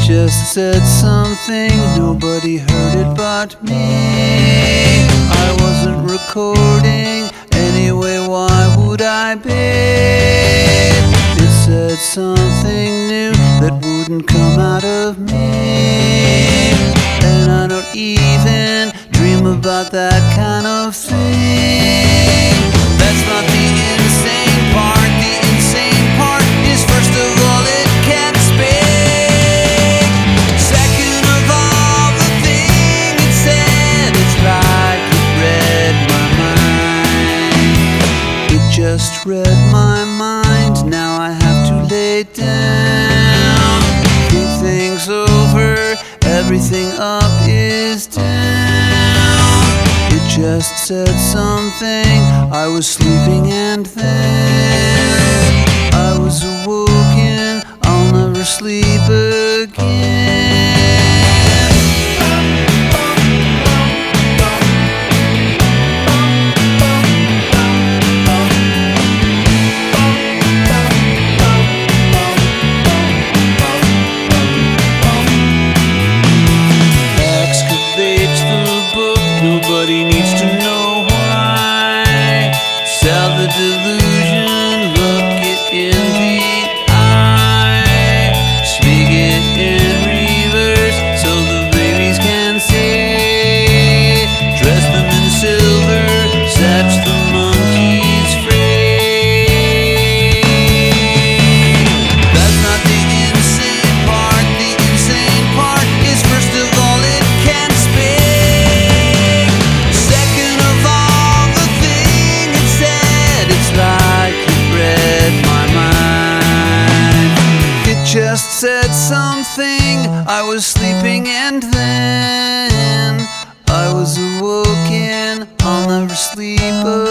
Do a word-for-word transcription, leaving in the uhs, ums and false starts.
just said something, nobody heard it but me. I wasn't recording, anyway why would I be? It said something new that wouldn't come out of me, and I don't even dream about that kind of thing. That's not the insane part. The insane part is, first of all, it can't speak. Second of all, the thing it said, it's like it read my mind. It just read my mind. Now I have to lay down, think things over, everything up is down. It just said something, I was sleeping and then I was awoken, I'll never sleep again. Nobody needs to know why. Sell the delusion, look it in the eye. Speak it in reverse so the babies can see. Dress them in silver, sets the monkeys free. That's not the insane part. The insane part is, first of all, it can't speak. Just said something, I was sleeping and then I was awoken, I'll never sleep again.